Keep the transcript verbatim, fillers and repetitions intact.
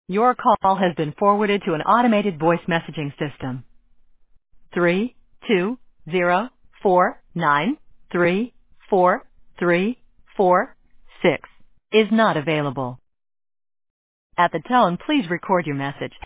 Your call has been forwarded to an automated voice messaging system. Three two zero four nine three four three four six is not available. At the tone, please record your message.